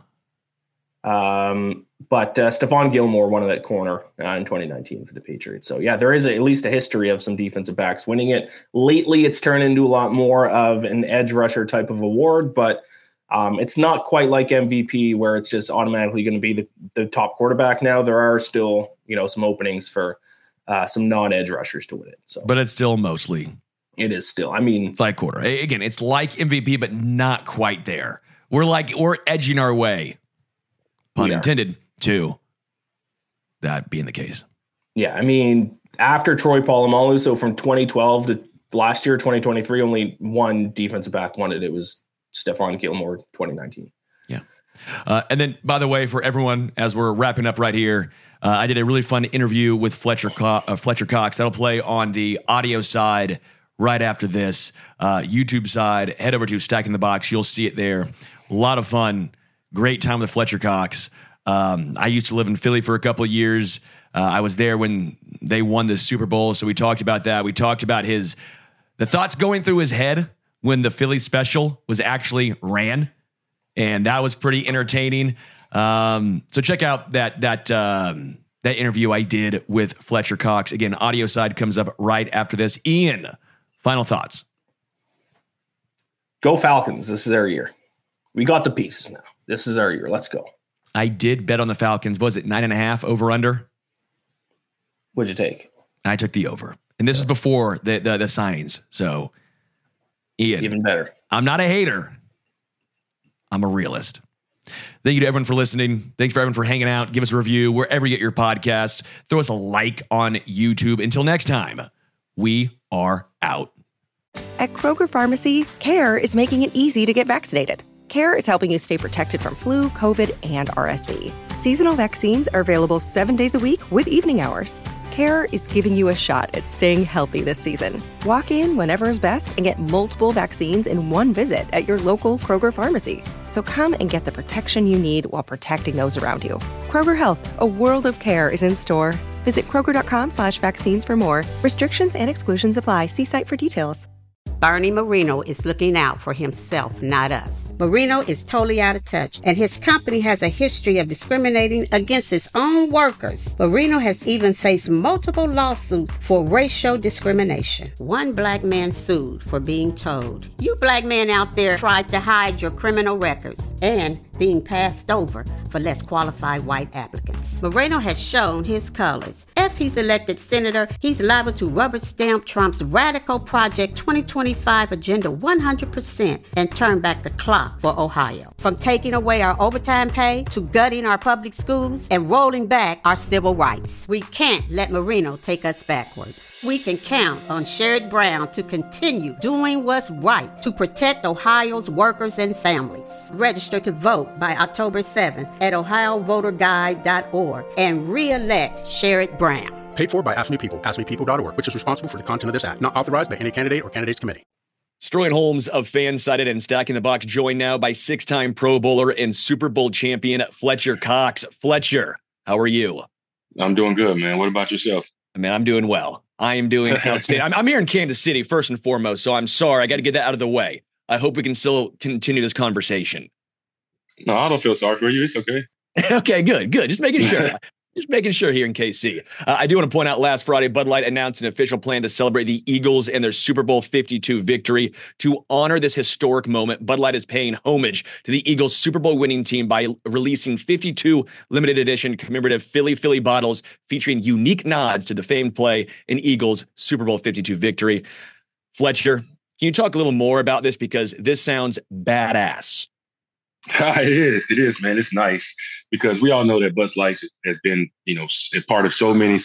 But Stephon Gilmore won it at corner in 2019 for the Patriots. So, yeah, there is at least a history of some defensive backs winning it. Lately, it's turned into a lot more of an edge rusher type of award, but it's not quite like MVP where it's just automatically going to be the top quarterback now. There are still, some openings for some non-edge rushers to win it. So, but it's still mostly. It is still. I mean, it's like quarter. Again, it's like MVP, but not quite there. We're edging our way, pun intended, to that being the case. Yeah, I mean, after Troy Polamalu, so from 2012 to last year, 2023, only one defensive back won it. It was Stephon Gilmore, 2019. Yeah. And then, by the way, for everyone, as we're wrapping up right here, I did a really fun interview with Fletcher Cox. That'll play on the audio side right after this. YouTube side, head over to Stacking the Box. You'll see it there. A lot of fun. Great time with Fletcher Cox. I used to live in Philly for a couple of years. I was there when they won the Super Bowl, so we talked about that. We talked about the thoughts going through his head when the Philly special was actually ran, and that was pretty entertaining. So check out that interview I did with Fletcher Cox. Again, audio side comes up right after this. Ian, final thoughts. Go Falcons. This is our year. We got the pieces now. This is our year. Let's go. I did bet on the Falcons. Was it 9.5 over under? What'd you take? I took the over. And this is before the signings. So, Ian. Even better. I'm not a hater. I'm a realist. Thank you to everyone for listening. Thanks for everyone for hanging out. Give us a review wherever you get your podcasts. Throw us a like on YouTube. Until next time, we are out. At Kroger Pharmacy, CARE is making it easy to get vaccinated. CARE is helping you stay protected from flu, COVID, and RSV. Seasonal vaccines are available 7 days a week with evening hours. CARE is giving you a shot at staying healthy this season. Walk in whenever is best and get multiple vaccines in one visit at your local Kroger pharmacy. So come and get the protection you need while protecting those around you. Kroger Health, a world of care, is in store. Visit Kroger.com/vaccines for more. Restrictions and exclusions apply. See site for details. Bernie Marino is looking out for himself, not us. Marino is totally out of touch, and his company has a history of discriminating against its own workers. Marino has even faced multiple lawsuits for racial discrimination. One black man sued for being told, "You black men out there tried to hide your criminal records," and being passed over for less qualified white applicants. Moreno has shown his colors. If he's elected senator, he's liable to rubber stamp Trump's radical Project 2025 agenda 100% and turn back the clock for Ohio. From taking away our overtime pay to gutting our public schools and rolling back our civil rights. We can't let Marino take us backward. We can count on Sherrod Brown to continue doing what's right to protect Ohio's workers and families. Register to vote by October 7th at ohiovoterguide.org and re-elect Sherrod Brown. Paid for by Ask Me People, askmepeople.org, which is responsible for the content of this ad. Not authorized by any candidate or candidates committee. Sterling Holmes of Fansided and Stacking the Box, joined now by 6-time Pro Bowler and Super Bowl champion Fletcher Cox. Fletcher, how are you? I'm doing good, man. What about yourself? Man, I'm doing well. I am doing outstanding. I'm here in Kansas City, first and foremost, so I'm sorry. I got to get that out of the way. I hope we can still continue this conversation. No, I don't feel sorry for you. It's okay. Okay, good. Just making sure. Just making sure here in KC. I do want to point out last Friday, Bud Light announced an official plan to celebrate the Eagles and their Super Bowl 52 victory. To honor this historic moment, Bud Light is paying homage to the Eagles Super Bowl winning team by releasing 52 limited edition commemorative Philly bottles featuring unique nods to the famed play in Eagles Super Bowl 52 victory. Fletcher, can you talk a little more about this? Because this sounds badass. It is, man. It's nice because we all know that Bud Light has been, a part of so many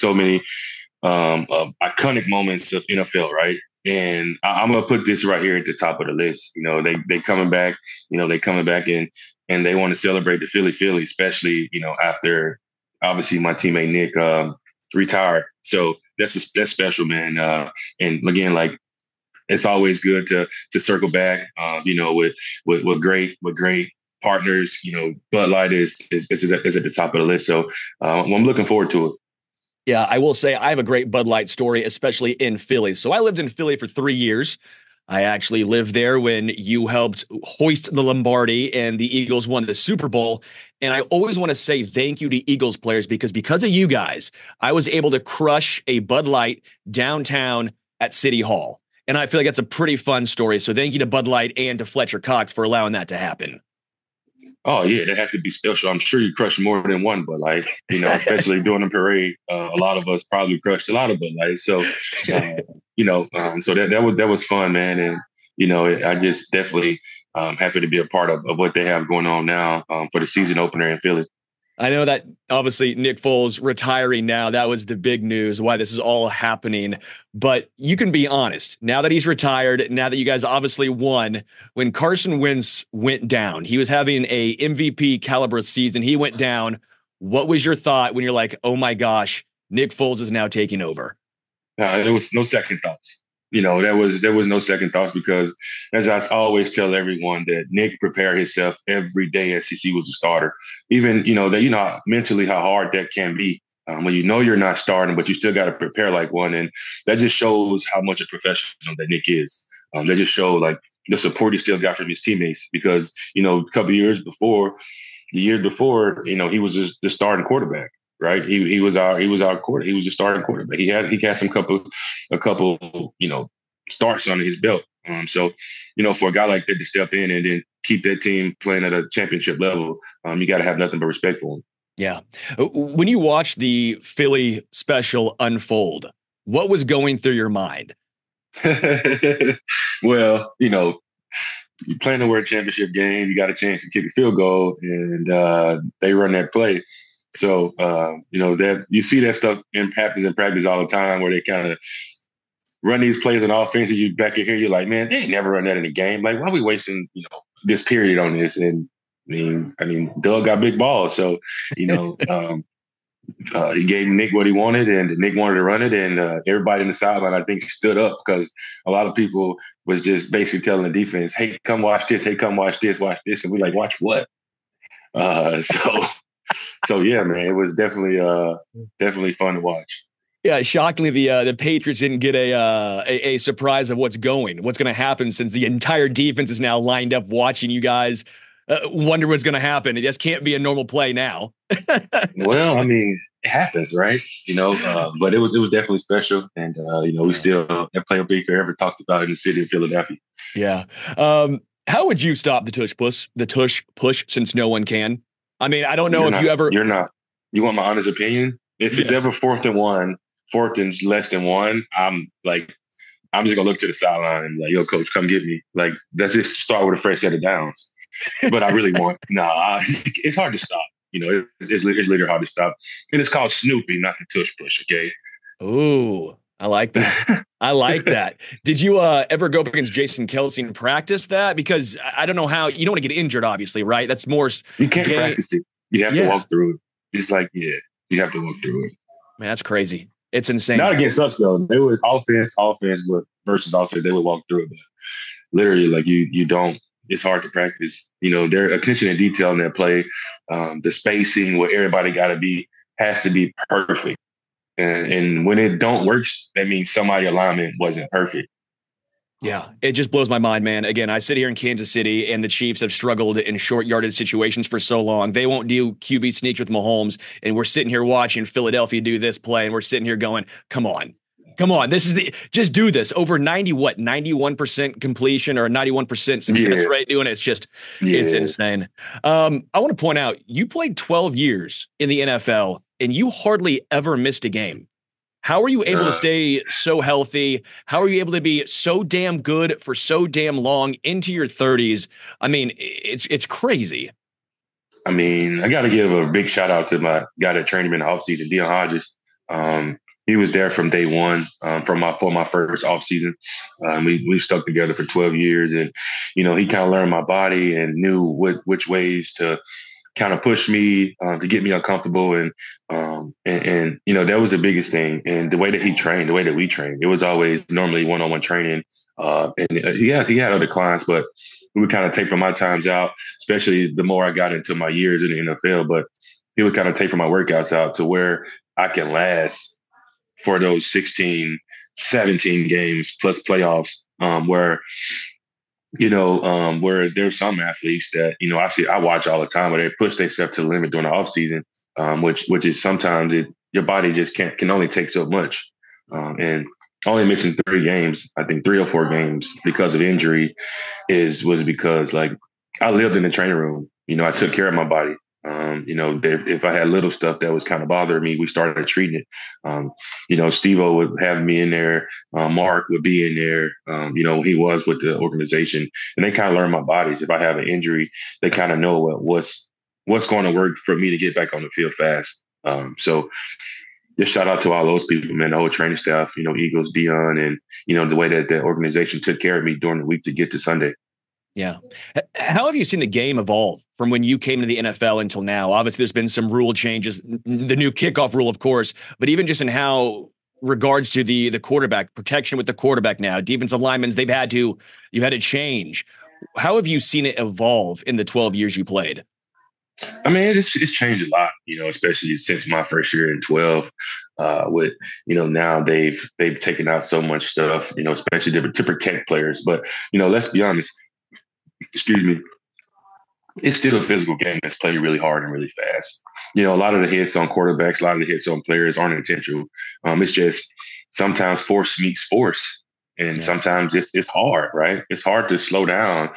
iconic moments of NFL, right? And I'm gonna put this right here at the top of the list. They coming back. They coming back and they want to celebrate the Philly, especially after obviously my teammate Nick retired. So that's special, man. And again, it's always good to circle back. With great partners, Bud Light is at the top of the list. So I'm looking forward to it. Yeah, I will say I have a great Bud Light story, especially in Philly. So I lived in Philly for 3 years. I actually lived there when you helped hoist the Lombardi and the Eagles won the Super Bowl. And I always want to say thank you to Eagles players because of you guys, I was able to crush a Bud Light downtown at City Hall. And I feel like that's a pretty fun story. So thank you to Bud Light and to Fletcher Cox for allowing that to happen. Oh, yeah, that had to be special. I'm sure you crushed more than one Bud Light, especially during the parade. A lot of us probably crushed a lot of Bud Light. So, so that was fun, man. And, I just definitely happy to be a part of what they have going on now for the season opener in Philly. I know that obviously Nick Foles retiring now, that was the big news, why this is all happening. But you can be honest, now that he's retired, now that you guys obviously won, when Carson Wentz went down, he was having a MVP caliber season. He went down. What was your thought when you're like, oh my gosh, Nick Foles is now taking over? There was no second thoughts. There was no second thoughts because, as I always tell everyone, that Nick prepared himself every day as if he was a starter. Even, mentally how hard that can be when you're not starting, but you still got to prepare like one. And that just shows how much a professional that Nick is. That just shows the support he still got from his teammates because, a couple of years before, he was just the starting quarterback. Right. He was our quarter. He was the starting quarterback. He had a couple, starts under his belt. So, for a guy like that to step in and then keep that team playing at a championship level, you got to have nothing but respect for him. Yeah. When you watch the Philly special unfold, what was going through your mind? Well, you're playing to win a championship game. You got a chance to kick a field goal and they run that play. So, that you see that stuff happens in practice all the time where they kind of run these plays on offense and you back in here, you're like, man, they ain't never run that in a game. Like, why are we wasting, this period on this? And I mean, Doug got big balls. So, he gave Nick what he wanted and Nick wanted to run it. And everybody in the sideline, I think, stood up because a lot of people was just basically telling the defense, hey, come watch this. Hey, come watch this, watch this. And we're like, watch what? So yeah, man, it was definitely fun to watch. Yeah, shockingly, the Patriots didn't get a surprise of what's going to happen since the entire defense is now lined up watching you guys. Wonder what's going to happen. It just can't be a normal play now. Well, I mean, it happens, right? But it was definitely special, and we still that play will be forever talked about in the city of Philadelphia. Yeah. How would you stop the tush push since no one can? I mean, I don't know if you ever. You're not. You want my honest opinion? If it's ever 4th and less than one, I'm just gonna look to the sideline and be like, yo, coach, come get me. Like, let's just start with a fresh set of downs. But I really want. It's hard to stop. It's literally hard to stop. And it's called snooping, not the tush push. Okay. Ooh, I like that. I like that. Did you ever go up against Jason Kelce and practice that? Because I don't know how. You don't want to get injured, obviously, right? That's more. You can't practice it. You have to walk through it. It's like, you have to walk through it. Man, that's crazy. It's insane. Not against us though. They was offense, but versus offense, they would walk through it. But literally, like you don't. It's hard to practice. Their attention to detail in their play, the spacing, where everybody got to be, has to be perfect. And when it don't work, that means somebody alignment wasn't perfect. Yeah, it just blows my mind, man. Again, I sit here in Kansas City, and the Chiefs have struggled in short yardage situations for so long. They won't do QB sneaks with Mahomes, and we're sitting here watching Philadelphia do this play, and we're sitting here going, come on. This is just do this over 91% completion or 91% success rate doing it. It's just, It's insane. I want to point out, you played 12 years in the NFL and you hardly ever missed a game. How are you able to stay so healthy? How are you able to be so damn good for so damn long into your 30s? I mean, it's crazy. I mean, I got to give a big shout out to my guy that trained him in the offseason, Dion Hodges. He was there from day one for my first offseason. We stuck together for 12 years, and he kind of learned my body and knew which ways to kind of push me to get me uncomfortable, and that was the biggest thing. And the way that he trained, the way that we trained, it was always normally one-on-one training. And he had other clients, but we would kind of taper my times out, especially the more I got into my years in the NFL. But he would kind of taper my workouts out to where I can last for those 16, 17 games plus playoffs, where there's some athletes that, I watch all the time where they push themselves to the limit during the off season, which is sometimes your body just can only take so much. And only missing 3 games, I think 3 or 4 games because of injury was because like I lived in the training room. I took care of my body. If I had little stuff that was kind of bothering me, we started treating it. Steve-O would have me in there. Mark would be in there. He was with the organization, and they kind of learn my bodies. If I have an injury, they kind of know what's going to work for me to get back on the field fast. So just shout out to all those people, man, the whole training staff, Eagles, Dion, and, the way that the organization took care of me during the week to get to Sunday. Yeah. How have you seen the game evolve from when you came to the NFL until now? Obviously, there's been some rule changes, the new kickoff rule, of course, but even just in how regards to the quarterback, protection with the quarterback now, defensive linemen, you've had to change. How have you seen it evolve in the 12 years you played? I mean, it's changed a lot, especially since my first year in 12. With now they've taken out so much stuff, especially to protect players. But let's be honest. Excuse me. It's still a physical game that's played really hard and really fast. A lot of the hits on quarterbacks, a lot of the hits on players aren't intentional. It's just sometimes force meets force. And sometimes it's hard, right? It's hard to slow down,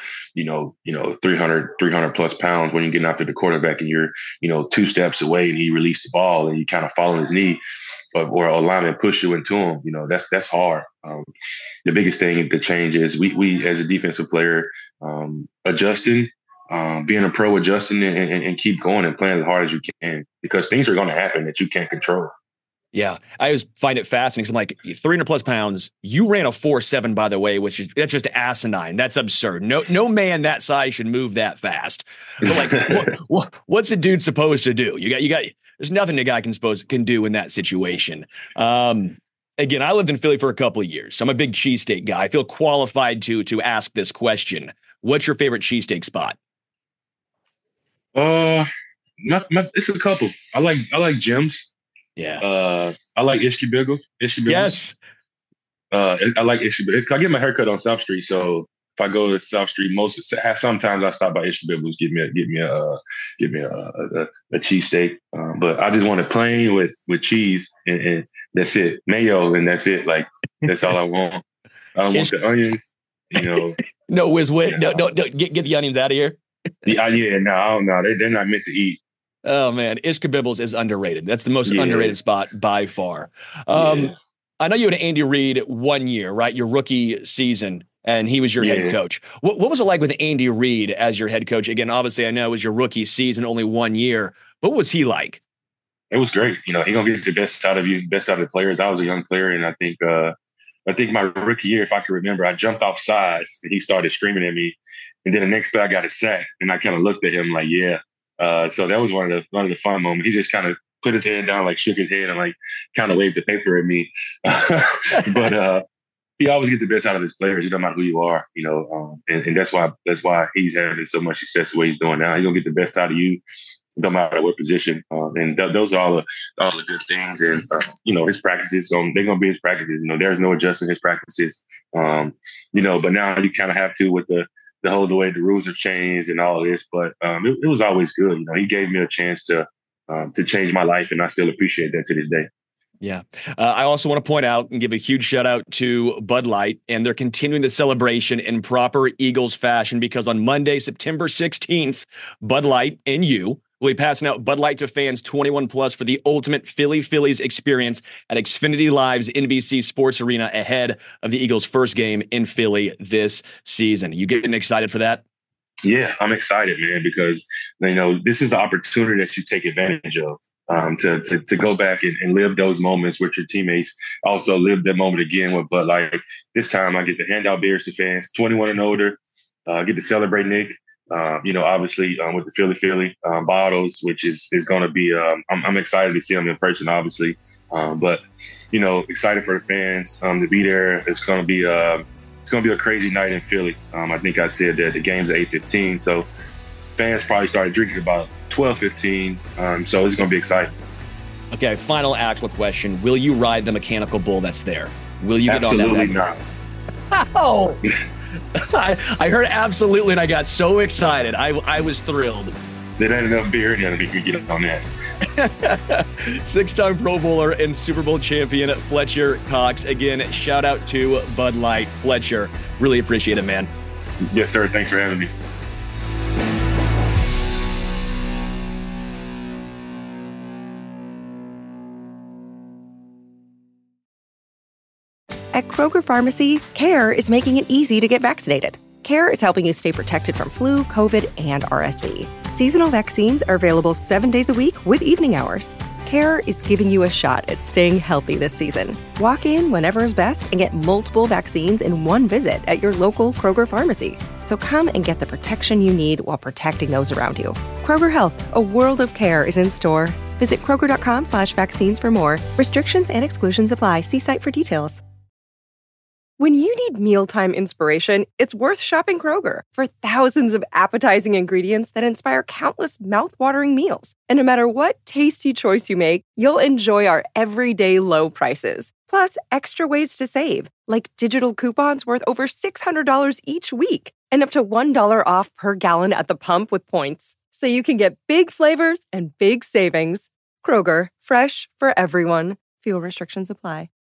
300 plus pounds when you're getting after the quarterback and you're, 2 steps away and he released the ball and you kind of fall on his knee or a lineman push you into him. That's hard. The biggest thing to change is we as a defensive player, adjusting, being a pro, adjusting and keep going and playing as hard as you can, because things are going to happen that you can't control. Yeah, I always find it fascinating. I'm like, 300 plus pounds. You ran a 4.7, by the way, that's just asinine. That's absurd. No man that size should move that fast. But like, what's a dude supposed to do? You got. There's nothing a guy can do in that situation. Again, I lived in Philly for a couple of years, so I'm a big cheesesteak guy. I feel qualified to ask this question. What's your favorite cheesesteak spot? It's a couple. I like Jim's. Yeah. I like Ishki-Biggle. Yes. I like Ishki-Biggle. I get my haircut on South Street, so if I go to South Street, sometimes I stop by Ishki-Biggle's, get me a cheesesteak. But I just want it plain with cheese and that's it. Mayo and that's it. Like that's all I want. I don't want the onions. No whiz wit. No, get the onions out of here. No, they're not meant to eat. Oh man, Ishka-Bibbles is underrated. That's the most underrated spot by far. I know you had Andy Reid 1 year, right? Your rookie season, and he was your head coach. What was it like with Andy Reid as your head coach? Again, obviously, I know it was your rookie season, only 1 year. What was he like? It was great. He gonna get the best out of you, best out of the players. I was a young player, and I think my rookie year, if I can remember, I jumped off sides and he started screaming at me, and then the next play I got a sack, and I kind of looked at him like, yeah. So that was one of the fun moments. He just kind of put his head down, like shook his head and like kind of waved the paper at me. But he always get the best out of his players. It doesn't matter who you are, and that's why he's having so much success the way he's doing now. He's gonna get the best out of you, no matter what position. And those are all the good things. And his practices they're gonna be his practices. There's no adjusting his practices. But now you kind of have to with the way the rules have changed and all of this. But it was always good. He gave me a chance to change my life, and I still appreciate that to this day. Yeah. I also want to point out and give a huge shout out to Bud Light, and they're continuing the celebration in proper Eagles fashion because on Monday, September 16th, Bud Light and you will be passing out Bud Light to fans 21 plus for the ultimate Phillies experience at Xfinity Live's NBC Sports Arena ahead of the Eagles' first game in Philly this season. You getting excited for that? Yeah, I'm excited, man, because this is the opportunity that you take advantage of. To go back and live those moments with your teammates. Also live that moment again with Bud Light. This time I get to hand out beers to fans, 21 and older. Get to celebrate Nick. Obviously with the Philly bottles, which is going to be. I'm excited to see them in person, obviously. But excited for the fans to be there. It's going to be a crazy night in Philly. I think I said that the game's at 8:15, so fans probably started drinking about 12:15, so it's going to be exciting. Okay, final actual question. Will you ride the mechanical bull that's there? Will you get absolutely on that? Absolutely not. I heard absolutely, and I got so excited. I was thrilled. There ain't enough beer in there to get on that. 6-time Pro Bowler and Super Bowl champion Fletcher Cox. Again, shout out to Bud Light. Fletcher, really appreciate it, man. Yes, sir. Thanks for having me. At Kroger Pharmacy, CARE is making it easy to get vaccinated. CARE is helping you stay protected from flu, COVID, and RSV. Seasonal vaccines are available 7 days a week with evening hours. CARE is giving you a shot at staying healthy this season. Walk in whenever is best and get multiple vaccines in one visit at your local Kroger Pharmacy. So come and get the protection you need while protecting those around you. Kroger Health, a world of care, is in store. Visit Kroger.com/vaccines for more. Restrictions and exclusions apply. See site for details. When you need mealtime inspiration, it's worth shopping Kroger for thousands of appetizing ingredients that inspire countless mouth-watering meals. And no matter what tasty choice you make, you'll enjoy our everyday low prices. Plus, extra ways to save, like digital coupons worth over $600 each week and up to $1 off per gallon at the pump with points. So you can get big flavors and big savings. Kroger, fresh for everyone. Fuel restrictions apply.